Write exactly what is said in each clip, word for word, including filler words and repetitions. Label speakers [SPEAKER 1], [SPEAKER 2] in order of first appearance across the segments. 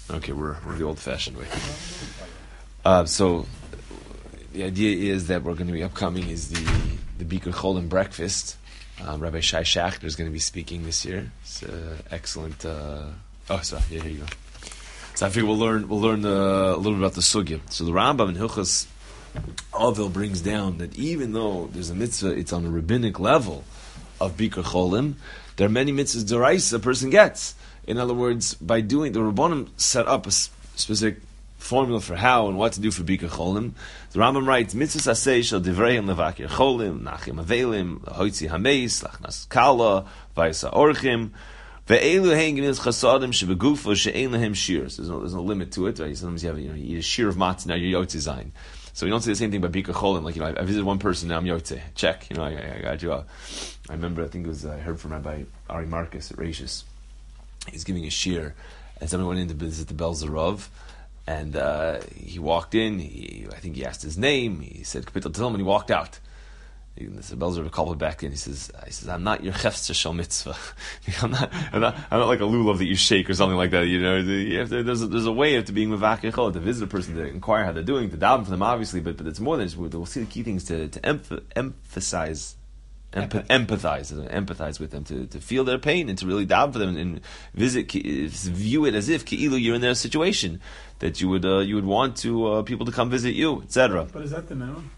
[SPEAKER 1] Okay, we're we're the old-fashioned way. Uh, so the idea is that we're going to be upcoming is the the Bikur Cholim breakfast. Um, Rabbi Shai Schachter is going to be speaking this year. It's uh, excellent. Uh, oh, sorry. Yeah, here you go. So I figure we'll learn we'll learn uh, a little bit about the sugya. So the Rambam in Hilchos Avil brings down that even though there's a mitzvah, it's on a rabbinic level of Bikur Cholim, there are many mitzvahs d'oraisa a person gets. In other words, by doing, the Rabbanim set up a specific formula for how and what to do for Bikur Cholim. The Rambam writes, mitzvahs aseh shel divreihem levakir cholim, nachim avelim, hoitzi hameis, lachnas kala, vaysa orchim, ve'elu hein gemilas chasadim shebegufo she'ein lehem shirs. There's no, there's no limit to it, right? Sometimes you have, you know, you eat a shir of matzah, now you're yotze zayin. So we don't say the same thing about Bikur Cholim. Like, you know, I, I visited one person, now I'm yotze. Check, you know, I, I, I got you out. I remember, I think it was, I heard from Rabbi Ari Marcus at Rashis. He's giving a shir, and someone went in to visit the Belzerov, and uh, he walked in. He, I think he asked his name. He said "Kapitel Tilm," and he walked out. He, the Belzerov called him back in. He says, "He says I'm not your chefzer shel mitzvah. I'm not, I'm not, I'm not like a lulav that you shake or something like that. You know, you have to, there's a, there's a way of to being mevakir chol, to visit a person, to inquire how they're doing, to daven for them, obviously. But but it's more than this. We'll see the key things to to emph- emphasize." Empath- empathize, empathize with them, to, to feel their pain and to really daven for them and, and visit, view it as if ki'ilu you're in their situation, that you would uh, you would want to uh, people to come visit you, et cetera.
[SPEAKER 2] But is that the minimum?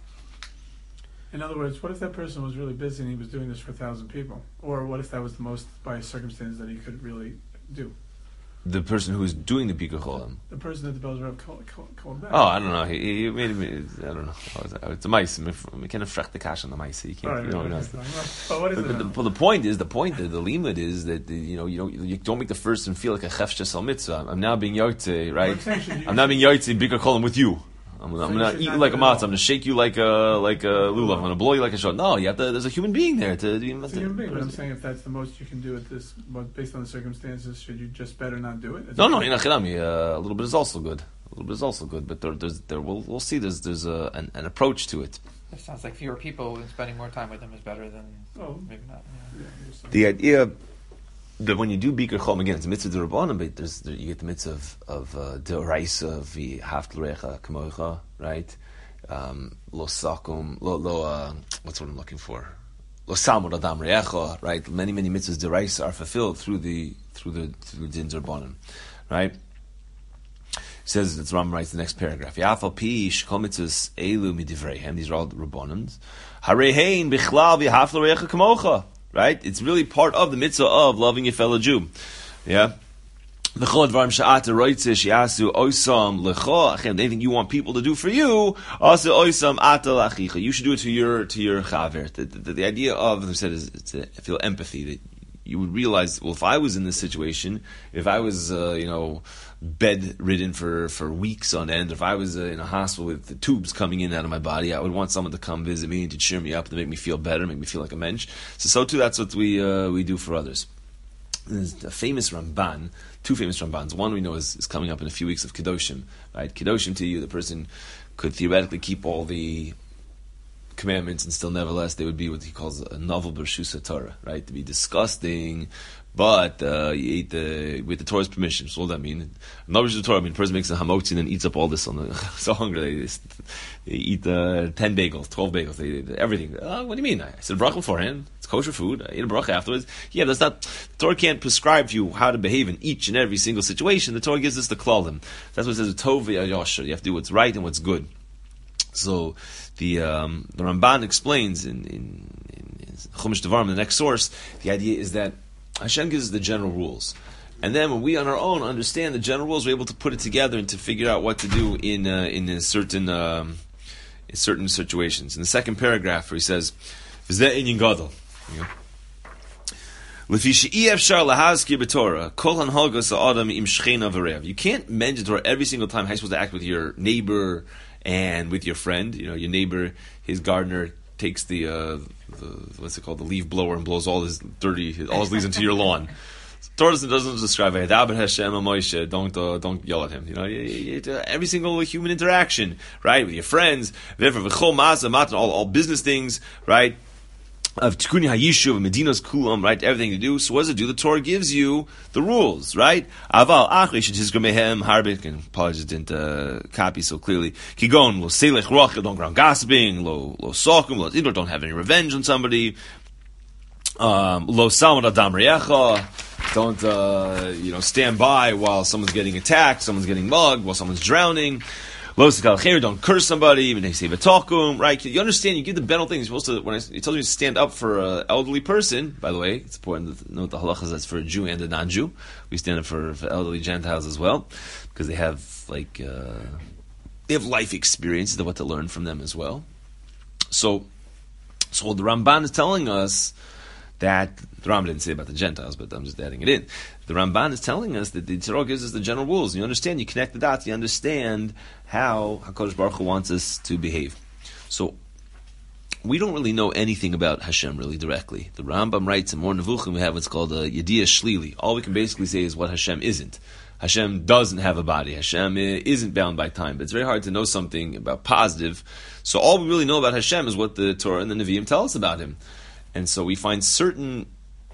[SPEAKER 2] In other words, what if that person was really busy and he was doing this for a thousand people, or what if that was the most by circumstance that he could really do?
[SPEAKER 1] The person who is doing the Bikur Cholim.
[SPEAKER 2] The person that the Bells Rev called, called, called back.
[SPEAKER 1] Oh, I don't know. He, he made me. I don't know. It's a mice. We can't affect the cash on the mice. You can't.
[SPEAKER 2] Right,
[SPEAKER 1] you know,
[SPEAKER 2] right,
[SPEAKER 1] you know,
[SPEAKER 2] right. But what is
[SPEAKER 1] but,
[SPEAKER 2] it?
[SPEAKER 1] But the, but the point is, the point, the, the limit is that the, you know, you don't, you don't make the first and feel like a chefshe sal mitzvah. I'm now being yotze, right? I'm, I'm now being yotze Bikur Cholim with you. I'm, so I'm going to eat you like a matzah. I'm going to shake you like a like a lulav. I'm going to blow you like a shot. No, you have to. There's a human being there to. You
[SPEAKER 2] it's a human being, but I'm saying if that's the most you can do at this, but based on the circumstances, should you just better not do it? Is
[SPEAKER 1] no,
[SPEAKER 2] it
[SPEAKER 1] no, inachirami. Uh, a little bit is also good. A little bit is also good, but there, there's there. We'll we'll see. There's there's a, an, an approach to it.
[SPEAKER 3] It sounds like fewer people and spending more time with them is better than
[SPEAKER 2] oh.
[SPEAKER 3] maybe not. Yeah.
[SPEAKER 2] Yeah,
[SPEAKER 1] the idea that when you do Bikur Cholim, again, it's a mitzvah d'Rabbanan, but there's there, you get the mitzvah of of uh, d'oraisa of v'ahavta l'recha kamocha, right? Um, lo sakum, lo, lo uh, what's what I'm looking for? Lo samud adam re'echa, right? Many many mitzvahs d'oraisa are fulfilled through the through the through the din d'Rabbanan, right? He says, it's Ram writes the next paragraph. Yafal pi shkol mitzvahs elu midivreihem. These are all the Rabbanans. Harehein bichlal v'ahavta l'recha kamocha. Right? It's really part of the mitzvah of loving your fellow Jew. Yeah? Anything you want people to do for you, you should do it to your to your chaver. The, the, the idea of, as I said, is to feel empathy, that you would realize, well, if I was in this situation, if I was, uh, you know, bedridden for, for weeks on end, if I was uh, in a hospital with the tubes coming in and out of my body, I would want someone to come visit me and to cheer me up, to make me feel better, make me feel like a mensch. So, so too, that's what we uh, we do for others. There's a famous Ramban, two famous Rambans. One we know is, is coming up in a few weeks of Kedoshim. Right? Kedoshim to you, the person could theoretically keep all the commandments and still nevertheless they would be what he calls a novel Bershusa Torah, right? To be disgusting, but uh, you eat the with the Torah's permission. So what does that mean? Novel Bershusa Torah, I mean, a person makes a hamotzi and then eats up all this on the so hungry they, they eat uh, ten bagels, twelve bagels, they, they, everything. Uh, what do you mean? I said bracha beforehand. It's kosher food. I ate a bracha afterwards. Yeah, that's not. The Torah can't prescribe to you how to behave in each and every single situation. The Torah gives us the klalim. That's what it says. Tov v'yosher. You have to do what's right and what's good. So the um, the Ramban explains in, in, in Chumash Devarim, the next source, the idea is that Hashem gives us the general rules, and then when we on our own understand the general rules, we're able to put it together and to figure out what to do in uh, in a certain um, in certain situations. In the second paragraph, where he says, "V'zeh inyan gadol." You can't mention Torah every single time how you're supposed to act with your neighbor and with your friend. You know, your neighbor, his gardener takes the, uh, the what's it called, the leaf blower and blows all his dirty, all his leaves into your lawn. Torah doesn't, doesn't describe it. Don't uh, don't yell at him. You know, you, you, you, every single human interaction, right, with your friends, all, all business things, right. of Tikuni Hayishuv, Medina's Kulam, right? Everything to do. So what does it do? The Torah gives you the rules, right? Aval Achri should his Mehem Harbik, and apologies didn't uh, copy so clearly. Kigon lo Selech Rochel, don't ground gossiping, lo lo Sokum, lo Idor, don't have any revenge on somebody. Um, lo Salmon Adam Reyecha, don't uh, you know stand by while someone's getting attacked, someone's getting mugged, while someone's drowning. Don't curse somebody, even they say v'talkum, right? You understand, you give the benel things. You're supposed to, when I, it tells you to stand up for an elderly person, by the way, it's important to note the halachas that's for a Jew and a non-Jew. We stand up for, for elderly Gentiles as well, because they have, like, uh, they have life experiences of what to learn from them as well. So, so the Ramban is telling us that, the Rambam didn't say about the Gentiles, but I'm just adding it in. The Ramban is telling us that the Torah gives us the general rules. You understand, you connect the dots, you understand how HaKadosh Baruch Hu wants us to behave. So, we don't really know anything about Hashem really directly. The Rambam writes in Mor Nevuchim, we have what's called a Yediyah Shlili. All we can basically say is what Hashem isn't. Hashem doesn't have a body. Hashem isn't bound by time. But it's very hard to know something about positive. So all we really know about Hashem is what the Torah and the Nevi'im tell us about Him. And so we find certain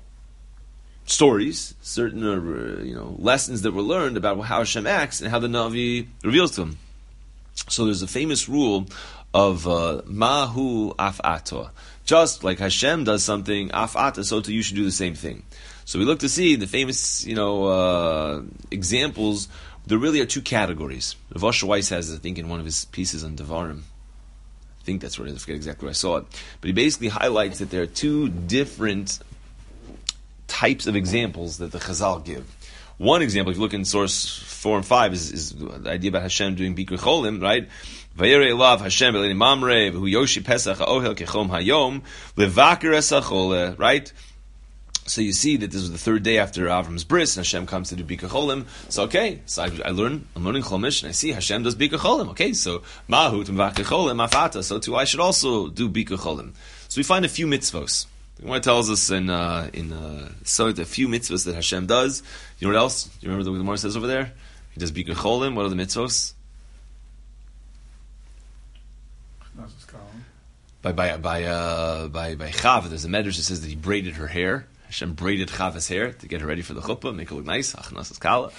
[SPEAKER 1] stories, certain uh, you know lessons that were learned about how Hashem acts and how the Navi reveals to Him. So there's a famous rule of uh, Mahu Af'ato. Just like Hashem does something, Af'ata, so too you should do the same thing. So we look to see the famous you know uh, examples. There really are two categories. Rav Asher Weiss has, I think, in one of his pieces on Devarim. I think that's where I forget exactly where I saw it. But he basically highlights that there are two different types of examples that the Chazal give. One example, if you look in source four and five, is, is the idea about Hashem doing Bikur Cholim, right? Vayere elav Hashem b'leini mamre v'hu yoshi pesach ha'ohel kechom hayom levaker esachole, right? So you see that this was the third day after Avram's bris, and Hashem comes to do Bikur Cholim. So okay, so I, I learn, I'm learning Chumash, and I see Hashem does Bikur Cholim. Okay, so Mahut Mvaker Cholim Afata. So too, I should also do Bikur Cholim. So we find a few mitzvos. The Gemara tells us in uh, in uh, so a few mitzvos that Hashem does. You know what else? Do you remember what the Gemara says over there? He does Bikur Cholim. What are the mitzvos? By by by uh, by by Chava, there's a medrash that says that he braided her hair. Hashem braided Chava's hair to get her ready for the chuppah, make her look nice. Achnas Kala.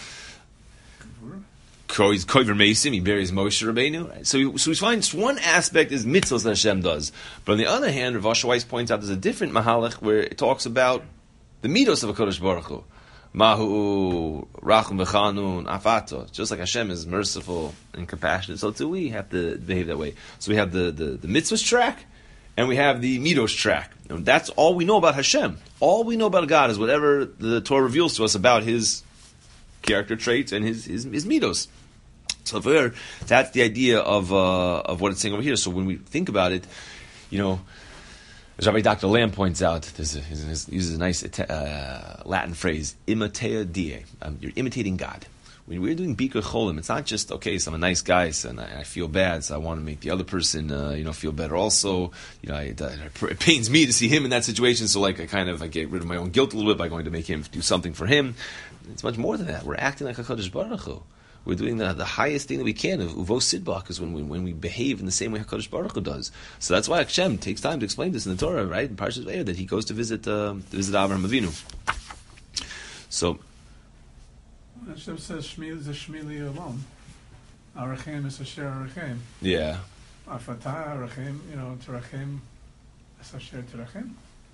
[SPEAKER 1] Koiver Mesim, he buries Moshe Rabbeinu. Right? So, so we find one aspect is mitzvahs that Hashem does. But on the other hand, Rav Asher Weiss points out there's a different mahalach where it talks about the midos of HaKadosh Baruch Hu. Mahu, Rachum V'chanun, Afato. Just like Hashem is merciful and compassionate, so too we have to behave that way. So we have the, the, the mitzvahs track, and we have the midos track. And that's all we know about Hashem. All we know about God is whatever the Torah reveals to us about His character traits and His His, his midos. So there, that's the idea of uh, of what it's saying over here. So when we think about it, you know, as Rabbi Doctor Lamb points out, there's a, he uses a nice uh, Latin phrase, imitea die. Um, you're imitating God. When we're doing Bikur Cholim, it's not just, okay, so I'm a nice guy, so and I, I feel bad, so I want to make the other person, uh, you know, feel better also. You know, I, it, it pains me to see him in that situation, so like I kind of I get rid of my own guilt a little bit by going to make him do something for him. It's much more than that. We're acting like HaKadosh Baruch Hu. We're doing the, the highest thing that we can of Uvo Sidbach is when we when we behave in the same way HaKadosh Baruch Hu does. So that's why Hashem takes time to explain this in the Torah, right? In Parshas Vayera, that he goes to visit uh, to visit Avraham Avinu. So
[SPEAKER 2] Hashem says Shmi is a Shmili alone. Arachem is a Asher Arachem.
[SPEAKER 1] Yeah.
[SPEAKER 2] Afatah Arachem, you know, Terachem is Asher Terachem.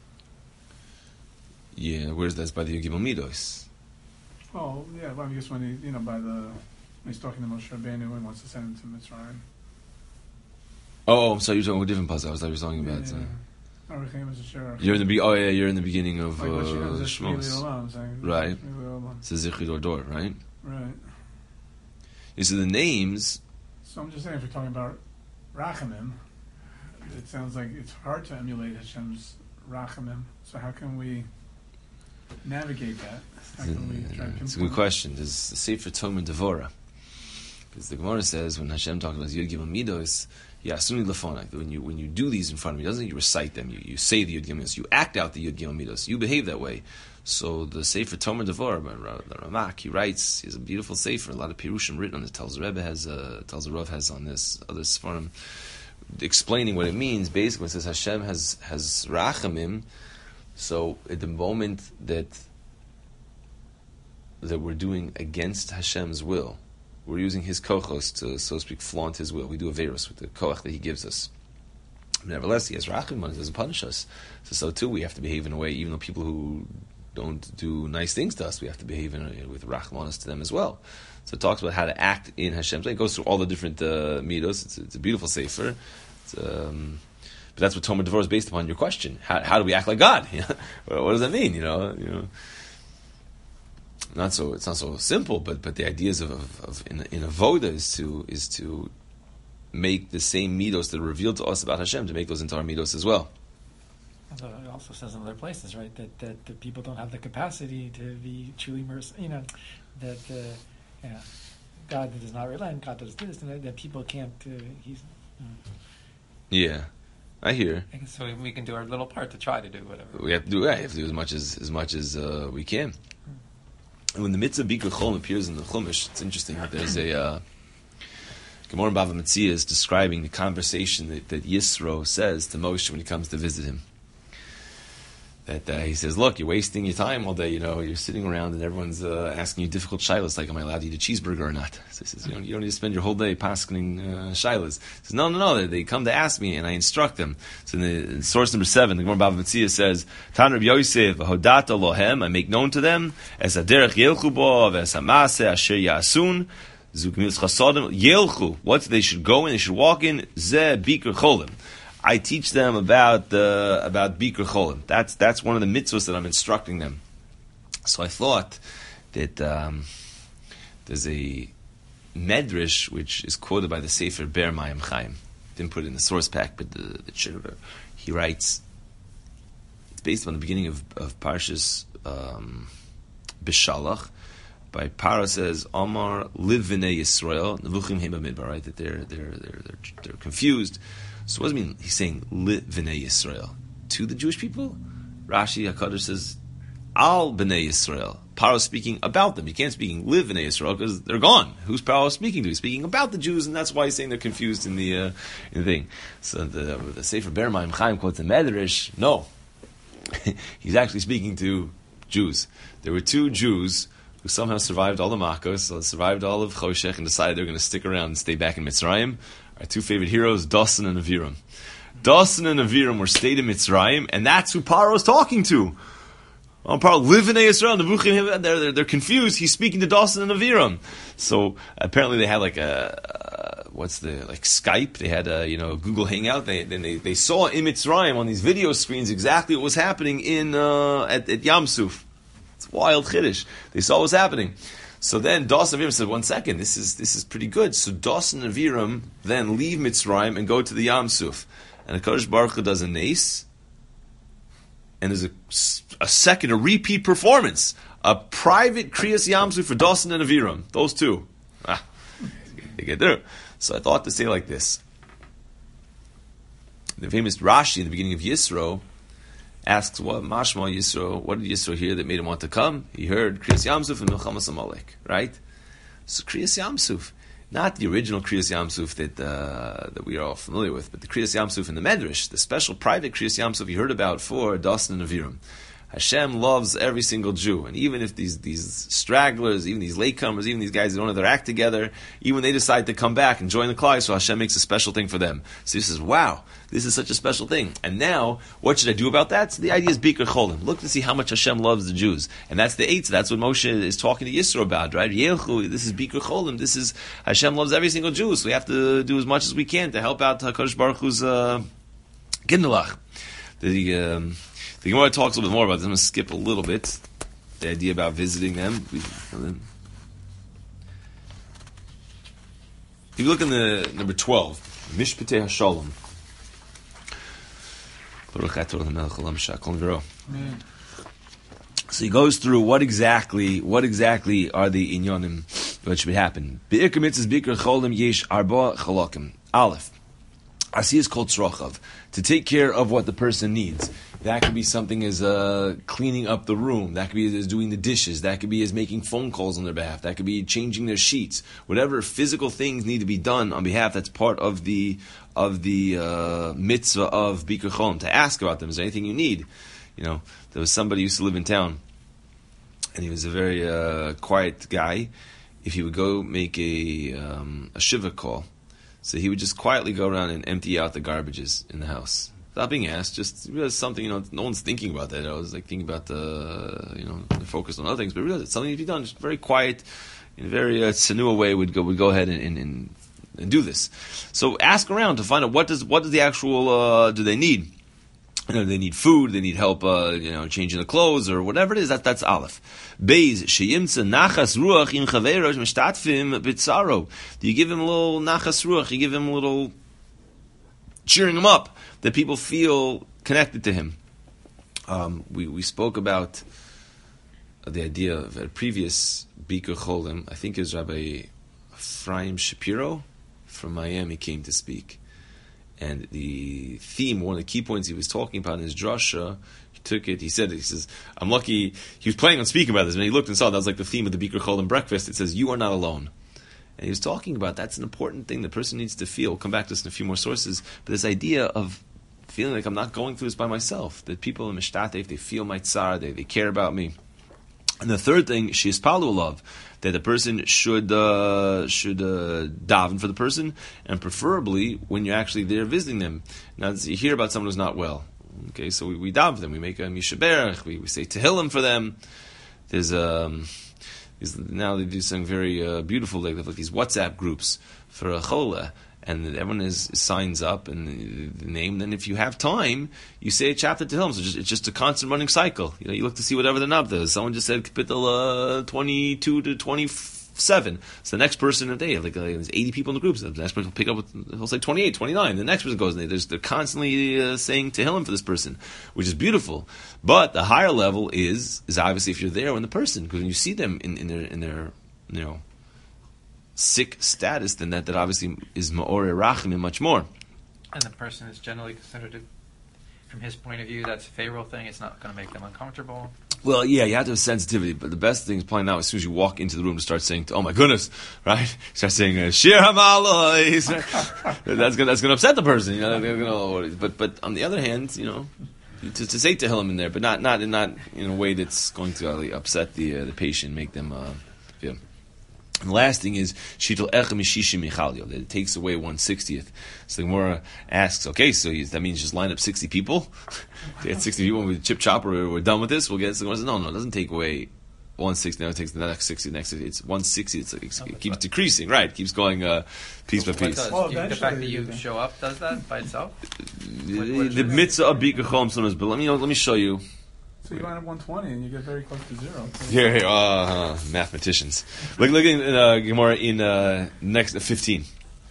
[SPEAKER 1] Yeah, where's that? By the Yud Gimel Midos.
[SPEAKER 2] Oh, yeah, well, I guess when he, you know, by the, when he's talking to Moshe Rabbeinu and wants to send him to Mitzrayim.
[SPEAKER 1] Oh, I'm sorry, you're talking about a different puzzle. I was thought you were talking about.
[SPEAKER 2] Yeah, yeah. Arachem is Asher Arachem.
[SPEAKER 1] You're in the be- oh yeah, you're in the beginning of
[SPEAKER 2] like
[SPEAKER 1] uh,
[SPEAKER 2] what she knows is Shmili
[SPEAKER 1] Shmos.
[SPEAKER 2] Olam, saying,
[SPEAKER 1] Right.
[SPEAKER 2] Shmili Olam.
[SPEAKER 1] It's a Zichri Dor Dor, right?
[SPEAKER 2] Right.
[SPEAKER 1] You see the names.
[SPEAKER 2] So I'm just saying, if we're talking about Rachamim, it sounds like it's hard to emulate Hashem's Rachamim. So how can we navigate that? How can we try to pinpoint?
[SPEAKER 1] It's a good question. There's the Sefer Tomer Devora, because the Gemara says when Hashem talks about Yud Gimel Midos, Yasuni Lefonai, when you when you do these in front of me, doesn't you recite them? You you say the Yud Gimel Midos, you act out the Yud Gimel Midos, you behave that way. So the Sefer Tomer Devora by the Ramak, he writes, he has a beautiful Sefer, a lot of Pirushim written on it. Tells the Rebbe has, uh, tells the Rav has on this, other Sfarim explaining what it means, basically, it says Hashem has has rachamim. So at the moment that that we're doing against Hashem's will, we're using His kochos to, so to speak, flaunt His will. We do a verus with the koach that He gives us. Nevertheless, He has rachamim on us, He doesn't punish us. So, so too, we have to behave in a way, even though people who don't do nice things to us, we have to behave in a, with rachmanis to them as well. So it talks about how to act in Hashem's way. It goes through all the different uh, midos. It's, it's a beautiful sefer. It's, um, but that's what Tomer Devorah is based upon your question. How, how do we act like God? What does that mean? You know, you know. Not so. It's not so simple. But but the ideas of, of, of in in avoda is to is to make the same midos that are revealed to us about Hashem, to make those into our midos as well.
[SPEAKER 4] So it also says in other places, right, that, that, that people don't have the capacity to be truly merciful. You know, that uh, yeah, God does not relent, God does this, and that, that people can't. Uh, he's. Uh,
[SPEAKER 1] yeah, I hear.
[SPEAKER 3] I guess so we can do our little part to try to do whatever.
[SPEAKER 1] We have to do. Yeah, we have to do as much as as much as uh, we can. And when the mitzvah Bikur Cholim appears in the Chumash, it's interesting. There's a uh, Gemara Bava Metzia is describing the conversation that, that Yisro says to Moshe when he comes to visit him. That uh, he says, look, you're wasting your time all day, you know, you're sitting around and everyone's uh, asking you difficult shilas, like, am I allowed to eat a cheeseburger or not? So he says, you don't, you don't need to spend your whole day paskening uh, shilas. He says, no, no, no, they, they come to ask me and I instruct them. So in, the, in source number seven, the Gemara Bava Metzia says, Tan Reb Yosef, hodata lohem, I make known to them, es haderech yelchu bo, ves hamase asher yasun, zu gemilas chasadim, yelchu, what they should go in, they should walk in, ze bikur cholim. I teach them about the uh, about Bikur Cholim. That's that's one of the mitzvahs that I'm instructing them. So I thought that um, there's a medrash which is quoted by the Sefer Ber Mayim Chaim. Didn't put it in the source pack, but the, the Chirur, he writes. It's based on the beginning of of Parshas um, Bishalach. By Paro says, Amar liv v'nei Yisrael nevuchim heim b'midbar. Right, that they're they're they're they're, they're confused. So what does it mean? He's saying li v'nei Yisrael to the Jewish people. Rashi HaKadosh says al b'nei Yisrael. Paro speaking about them. He can't speak li v'nei Yisrael because they're gone. Who's Paro speaking to? He's speaking about the Jews, and that's why he's saying they're confused in the uh, in the thing. So the the Sefer Ber Mayim Chaim quotes the Medrash. No, he's actually speaking to Jews. There were two Jews who somehow survived all the Makkos, so survived all of Choshech, and decided they're going to stick around and stay back in Mitzrayim. Our two favorite heroes, Dasan and Aviram. Dasan and Aviram were stayed in Mitzrayim, and that's who Paro is talking to. Oh, Paro live in Israel. They're, they're they're confused. He's speaking to Dasan and Aviram. So apparently they had like a uh, what's the like Skype. They had a you know Google Hangout. They then they, they saw in Mitzrayim on these video screens exactly what was happening in uh, at, at Yam Suf. It's wild chiddush. They saw what was happening. So then Dasan and Aviram said, one second, this is this is pretty good. So Dasan and Aviram then leave Mitzrayim and go to the Yam Suf. And the Kodesh Baruch Hu does a nace, and there's a, a second, a repeat performance. A private Kriyas Yam Suf for Dasan and Aviram. Those two. Ah, they get there. So I thought to say like this. The famous Rashi in the beginning of Yisro asks, what Mashma Yisro, what did Yisro hear that made him want to come? He heard Kriyas Yamsuf and Milchamas Amalek, right? So Kriyas Yamsuf, not the original Kriyas Yamsuf that uh, that we are all familiar with, but the Kriyas Yamsuf in the Medrash, the special private Kriyas Yamsuf you heard about for Dasan and Aviram. Hashem loves every single Jew, and even if these these stragglers, even these latecomers, even these guys that don't have their act together, even when they decide to come back and join the Klal, so Hashem makes a special thing for them. So he says, wow, this is such a special thing. And now, what should I do about that? So the idea is Bikur Cholim. Look to see how much Hashem loves the Jews. And that's the eighth. That's what Moshe is talking to Yisro about, right? Yelchu, this is Bikur Cholim. This is, Hashem loves every single Jew. So we have to do as much as we can to help out HaKadosh Baruch Hu's uh, Gindalach. The... Um, The Gemara talks a little bit more about this. I'm going to skip a little bit. The idea about visiting them. If you look in the number twelve, Mishpatei HaShalom. So he goes through what exactly, what exactly are the inyonim that should happen. Be'ikar mitzvahs bikar cholim yesh arba chalakim. Aleph. Asiyas kol tzrochav. To take care of what the person needs. That could be something as uh, cleaning up the room. That could be as doing the dishes. That could be as making phone calls on their behalf. That could be changing their sheets. Whatever physical things need to be done on behalf, that's part of the of the uh, mitzvah of Bikur Cholim, to ask about them. Is there anything you need? You know, there was somebody who used to live in town, and he was a very uh, quiet guy. If he would go make a um, a shiva call, so he would just quietly go around and empty out the garbages in the house. Without being asked, just realize something, you know, no one's thinking about that. I was like thinking about the, you know, they're focused on other things, but realize it's something to be done. Just very quiet, in a very uh, tsanua way, would go would go ahead and, and, and, and do this. So ask around to find out what does what does the actual uh, do they need? You know, they need food, they need help, uh, you know, changing the clothes or whatever it is. That that's Aleph. Beis sheyimtza nachas ruach in chaveros mishtatfim bitzaro. Do you give him a little nachas ruach? You give him a little cheering him up, that people feel connected to him. Um, we, we spoke about the idea of a previous Bikur Cholim. I think it was Rabbi Ephraim Shapiro from Miami came to speak. And the theme, one of the key points he was talking about in his drasha, he took it, he said, he says, I'm lucky, he was planning on speaking about this, and he looked and saw that was like the theme of the Bikur Cholim breakfast. It says, you are not alone. And he was talking about that's an important thing the person needs to feel. We'll come back to this in a few more sources. But this idea of feeling like I'm not going through this by myself. That people in Mishtatef, they feel my tsar, they, they care about me. And the third thing, sheispalu love, that the person should uh, should uh, daven for the person, and preferably when you're actually there visiting them. Now you hear about someone who's not well. Okay, so we, we daven for them. We make a mishaberach. We, we say tehillim for them. There's um. Now they do something very uh, beautiful. They have like these WhatsApp groups for a chola, and everyone is, signs up and the name. Then, if you have time, you say a chapter to him. So just, it's just a constant running cycle. You know, you look to see whatever the nab does. Someone just said kapitel uh, twenty-two to twenty-seven. So the next person of the day, like uh, there's eighty people in the group. So the next person will pick up with, he'll say twenty-eight, twenty-nine. The next person goes, and they're constantly uh, saying tehillim for this person, which is beautiful. But the higher level is is obviously if you're there when the person, because when you see them in, in their in their you know sick status, then that, that obviously is ma'oreh rachim much more.
[SPEAKER 3] And the person is generally considered, to, from his point of view, that's a favorable thing. It's not going to make them uncomfortable.
[SPEAKER 1] Well, yeah, you have to have sensitivity, but the best thing is probably now as soon as you walk into the room to start saying, "Oh my goodness," right? Start saying uh, "Shir Hamalois." That's gonna that's gonna upset the person, you know. They're gonna, but but on the other hand, you know, to, to say Tehillim in there, but not not in not in a way that's going to really upset the uh, the patient, make them uh, feel. And the last thing is Shitul Echem Mishishim Michalio, that it takes away one sixtieth. So the Gemara asks, okay, so you, that means just line up sixty people? To get sixty people with chip chopper, we're, we're done with this, we'll get it. So the Gemara says, no, no, it doesn't take away one sixty, now it takes the next sixty, the next sixty. It's one sixty, it's like, it's, it keeps decreasing, right? It keeps going uh, piece by piece.
[SPEAKER 3] Does,
[SPEAKER 2] Well,
[SPEAKER 3] you, the fact that you
[SPEAKER 2] eventually-
[SPEAKER 3] show up does that by itself?
[SPEAKER 1] The,
[SPEAKER 3] What- what is
[SPEAKER 1] the
[SPEAKER 3] it?
[SPEAKER 1] mitzvah of Bikur Cholim sometimes, but let me, let me show you.
[SPEAKER 2] So you line up one twenty and you get very close to zero. So
[SPEAKER 1] Here, here, uh, mathematicians. Look, look in uh, Gemara in uh, next uh, fifteen.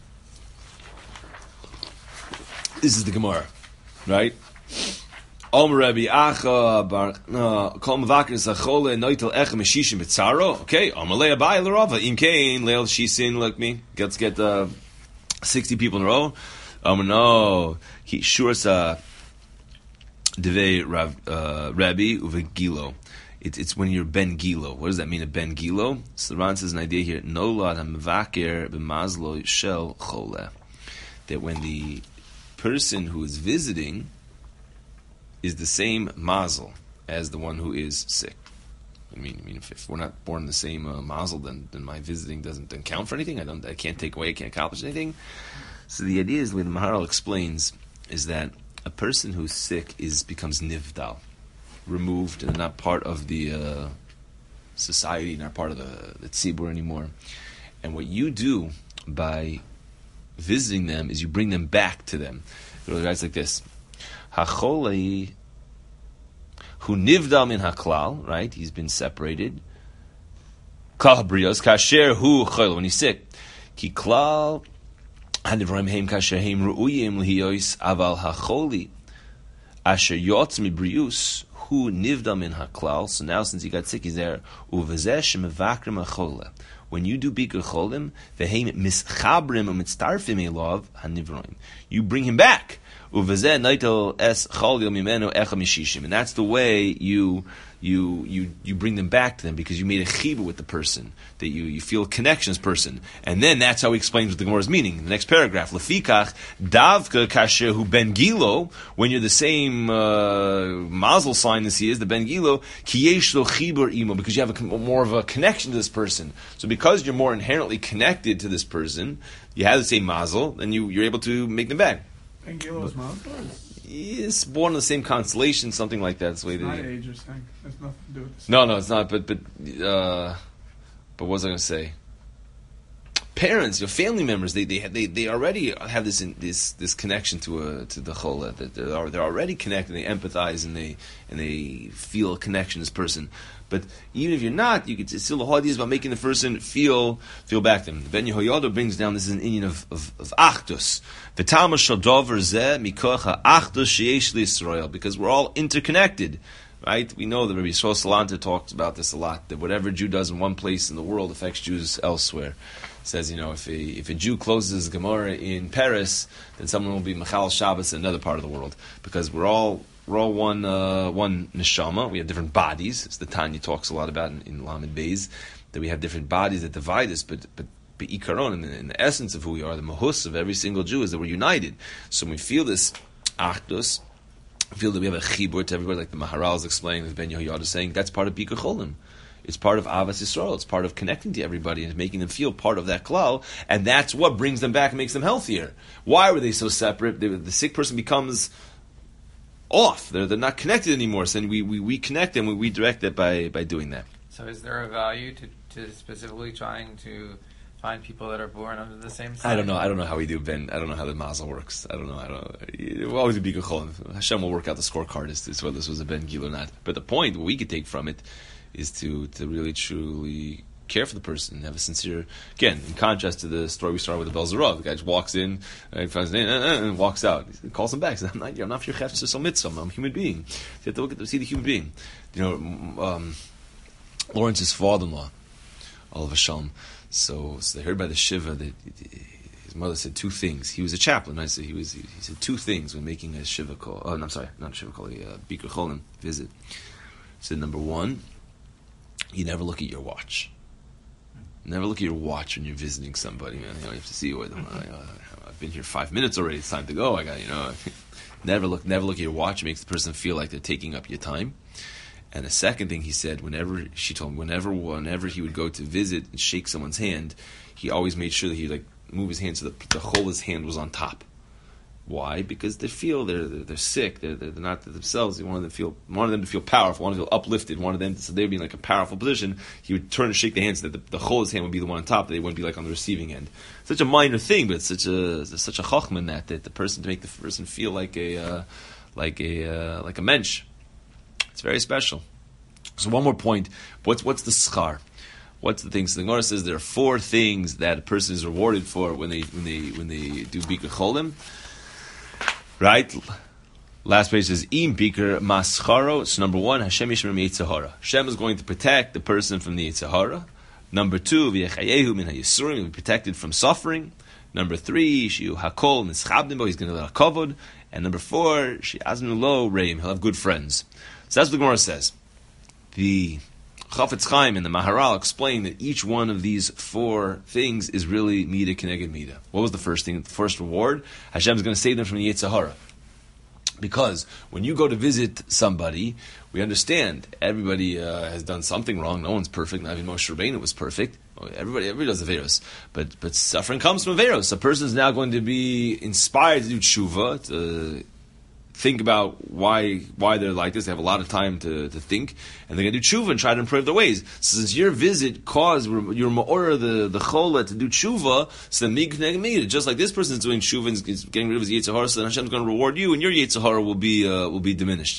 [SPEAKER 1] This is the Gemara, right? Omer Rebbe Acha Bar Kol Mavakir Zachole Noitel Echem Meshishim B'Tzaro. Okay, Omer Leah Bai L'Rava Im Kain Leil Shisin. Look me, let's get uh, sixty people in a row. Omer no, he sure sa. Devei Rav uh, Rabbi Uvegilo. It, it's when you're Ben Gilo. What does that mean, a Ben Gilo? So the Ran says an idea here. Nolad hamavaker b'mazlo shel chole. That when the person who is visiting is the same mazel as the one who is sick. I mean, I mean, if, if we're not born the same uh, mazel, then then my visiting doesn't, doesn't count for anything. I don't. I can't take away. I can't accomplish anything. So the idea is, the way the Maharal explains, is that a person who's sick is becomes nivdal, removed and not part of the uh, society, not part of the, the tzibur anymore. And what you do by visiting them is you bring them back to them. It writes like this: Hacholei hu nivdal min haklal, right? He's been separated. Klal habrios kasher hu chol, when he's sick. Ki klal. Hanivraim heim kasher heim ru'uyim lihios aval hacholi asher yotz mibrius hu nivdal min haklal. So now, since he got sick, he's there. Uvezesh mevakrim hachola. When you do Bikur Cholim, veheim mischabrim u'mitztarfim elov hanivraim. You bring him back. uvezeh naitel es chalil mimenu echa mishishim, and that's the way you you you you bring them back to them because you made a chibur with the person, that you you feel a connection as person, and then that's how he explains what the Gemara is meaning in the next paragraph. Lefikach davka kasher hu ben gilo, when you're the same uh, mazel sign as he is, the ben gilo ki yesh lo chibur imo, because you have a, more of a connection to this person. So because you're more inherently connected to this person, you have the same mazel, then you you're able to make them back.
[SPEAKER 2] Ben Gilo is mazel?
[SPEAKER 1] It's born in the same constellation, something like that. That's the way
[SPEAKER 2] It's
[SPEAKER 1] they.
[SPEAKER 2] not age or something. There's nothing to do with this.
[SPEAKER 1] No, no, it's not. But but uh, but what was I going to say? Parents, your family members, they they they, they already have this in, this this connection to a to the chola, that they're they're already connected. They empathize and they and they feel a connection to this person. But even if you're not, you could still the whole idea is about making the person feel feel back to them. Ben Yehoyada brings down this is an Indian of of, of achdus. The Talmud shel dover zeh mikocha achdus sheyesh liYisrael, because we're all interconnected. Right? We know that Rabbi Yisrael Salanta talks about this a lot, that whatever Jew does in one place in the world affects Jews elsewhere. Says, you know, if a if a Jew closes Gemara in Paris, then someone will be Mechal Shabbos in another part of the world, because we're all we're all one uh, one neshama. We have different bodies. It's the Tanya talks a lot about in, in Lamed Beis, that we have different bodies that divide us, but but Ikaron, in the, in the essence of who we are, the mahus of every single Jew is that we're united. So when we feel this achdus, we feel that we have a chibur to everybody, like the Maharal is explaining, as Ben Yehoyada is saying, that's part of Bikur Cholim. It's part of Avas Yisrael. It's part of connecting to everybody and making them feel part of that klal, and that's what brings them back and makes them healthier. Why were they so separate? They, the sick person becomes off. They're they're not connected anymore. So then we we reconnect them, we redirect it by by doing that.
[SPEAKER 3] So is there a value to, to specifically trying to find people that are born under the same sign?
[SPEAKER 1] I don't know. I don't know how we do, Ben. I don't know how the mazel works. I don't know. I don't. It will always be good. Hashem will work out the scorecard as to whether this was a Ben Gil or not. But the point, what we could take from it, is to, to really truly care for the person and have a sincere. Again, in contrast to the story we started with the Bel Zerah, the guy just walks in, uh, finds his name, uh, uh, and walks out. He calls him back. He says, "I'm not. I'm not your chef to mitzvah. I'm a human being. You have to look at the, see the human being." You know, um, Lawrence's father-in-law, Oliver Shalom. So, so they heard by the shiva that his mother said two things. He was a chaplain, right? So he was. He, he said two things when making a shiva call. Oh, no, I'm sorry, not a shiva call. A uh, Bikur Cholim visit. He said, number one, you never look at your watch. Never look at your watch when you're visiting somebody. Man. You know, you have to see what. I've been here five minutes already. It's time to go. I got you know. never look. Never look at your watch. It makes the person feel like they're taking up your time. And the second thing he said, whenever she told him, whenever whenever he would go to visit and shake someone's hand, he always made sure that he like move his hand so that the whole of his hand was on top. Why? Because they feel they're they're, they're sick. They're, they're not themselves. He wanted them to feel wanted them to feel powerful. Wanted them to feel uplifted. Wanted them to, so they would be in like a powerful position. He would turn and shake the hand so that the, the whole of his hand would be the one on top. That they wouldn't be like on the receiving end. Such a minor thing, but it's such a it's such a chachma in that that the person to make the person feel like a uh, like a uh, like a mensch. It's very special. So one more point. What's what's the schar? What's the thing? So the Gemara says there are four things that a person is rewarded for when they when they when they do Bikur Cholim. Right? Last page says Im Bikur Mascharo. So number one, Hashem Yishmer Yetzer Hara. Hashem is going to protect the person from the Yetzer Hara. Number two, V'yechayehu min hayisurim, will be protected from suffering. Number three, Shiu Hakol Nischabdim Bo, he's going to let a kavod. And number four, Shi'aznu Lo Reim, he'll have good friends. So that's what the Gemara says. The Chafetz Chaim and the Maharal explain that each one of these four things is really Mida Keneged Mida. What was the first thing? The first reward? Hashem is going to save them from the Yetzer Hara. Because when you go to visit somebody, we understand everybody uh, has done something wrong. No one's perfect. Not even Moshe Rabbeinu was perfect. Everybody, everybody does Averos. But but suffering comes from Averos. A person is now going to be inspired to do tshuva, to think about why why they're like this. They have a lot of time to, to think, and they're going to do tshuva and try to improve their ways. So since your visit caused your ma'ora, the the chola, to do tshuva, so then mig just like this person is doing tshuva and is getting rid of his yetzer hara, so then Hashem is going to reward you, and your yetzer hara will be uh, will be diminished.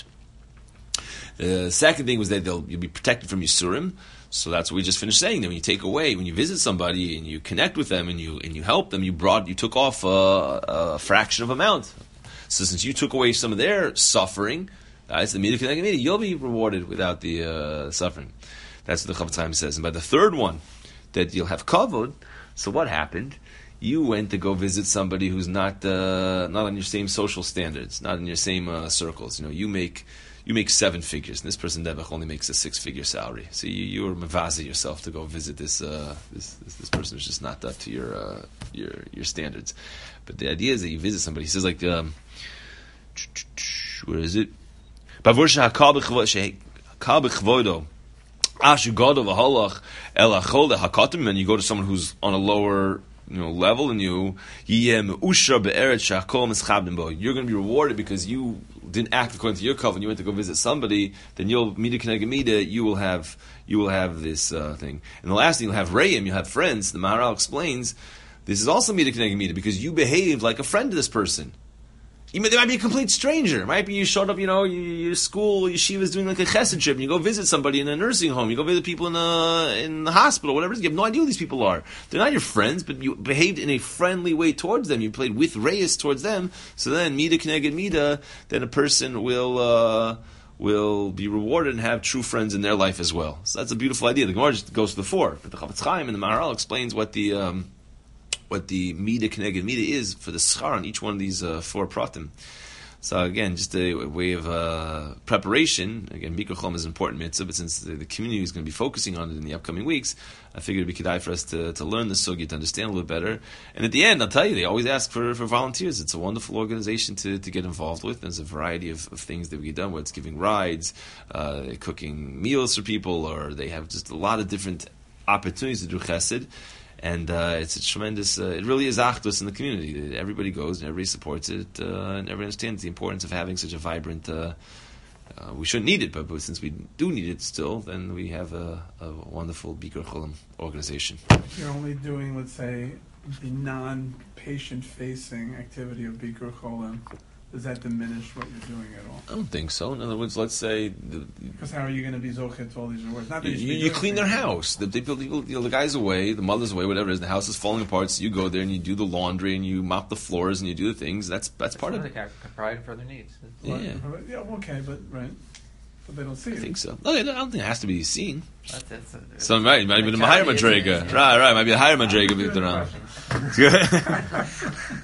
[SPEAKER 1] The second thing was that they'll you'll be protected from yisurim. So that's what we just finished saying. That when you take away, when you visit somebody and you connect with them and you and you help them, you brought you took off a, a fraction of amount. So since you took away some of their suffering, that's the Mida Keneged Mida, you'll be rewarded without the uh, suffering. That's what the Chafetz Chaim says. And by the third one, that you'll have kavod. So what happened? you went to go visit somebody who's not uh, not on your same social standards, not in your same uh, circles. You know, you make you make seven figures, and this person Devach only makes a six-figure salary. So you you are mavazi yourself to go visit this uh, this, this this person who's just not up to your uh, your your standards. But the idea is that you visit somebody. He says like, um, where is it? Bavur shehakal b'chvodo. And you go to someone who's on a lower, you know, level than you. You're going to be rewarded because you didn't act according to your covenant. You went to go visit somebody. Then you'll meet a keneged mida. You will have you will have this uh, thing. And the last thing, you'll have reim. You'll have friends. The Maharal explains this is also meet a keneged mida because you behaved like a friend to this person. You may, they might be a complete stranger. It might be you showed up, you know, your school, yeshiva is doing like a chesed trip, and you go visit somebody in a nursing home, you go visit people in a, in the hospital, whatever it is. You have no idea who these people are. They're not your friends, but you behaved in a friendly way towards them. You played with reis towards them. So then, mida keneged mida, then a person will uh, will be rewarded and have true friends in their life as well. So that's a beautiful idea. The Gemara just goes to the four. But the Chafetz Chaim and the Maharal explains what the... Um, what the mida keneged mida is for the schar on each one of these uh, four pratim. So again, just a, a way of uh, preparation. Again, Bikur Cholim is an important mitzvah, but since the, the community is going to be focusing on it in the upcoming weeks, I figured it'd be kedai for us to, to learn the sugya, to understand a little better. And at the end, I'll tell you, they always ask for, for volunteers. It's a wonderful organization to, to get involved with. There's a variety of, of things that we get done, whether it's giving rides, uh, cooking meals for people, or they have just a lot of different opportunities to do chesed. And uh, it's a tremendous, uh, it really is achdus in the community. Everybody goes and everybody supports it, uh, and everybody understands the importance of having such a vibrant, uh, uh, we shouldn't need it, but, but since we do need it still, then we have a, a wonderful Bikur Cholim organization.
[SPEAKER 2] If you're only doing, let's say, the non-patient facing activity of Bikur Cholim, does that diminish what you're doing at all?
[SPEAKER 1] I don't think so. In other words, let's say...
[SPEAKER 2] Because how are you going to be zochet to all these rewards? Not that
[SPEAKER 1] you,
[SPEAKER 2] you,
[SPEAKER 1] you, you clean their house. The, they, you know, the guy's away, the mother's away, whatever it is. The house is falling apart, so you go there and you do the laundry and you mop the floors and you do the things. That's that's, that's part of it.
[SPEAKER 3] They provide for their needs.
[SPEAKER 1] Yeah.
[SPEAKER 2] Yeah, okay, but right. But they don't see
[SPEAKER 1] I
[SPEAKER 2] it.
[SPEAKER 1] think so. No, I don't think it has to be seen.
[SPEAKER 3] That's, that's a,
[SPEAKER 1] So right, it might be the higher madrega. Right, right, it might be a higher madrega.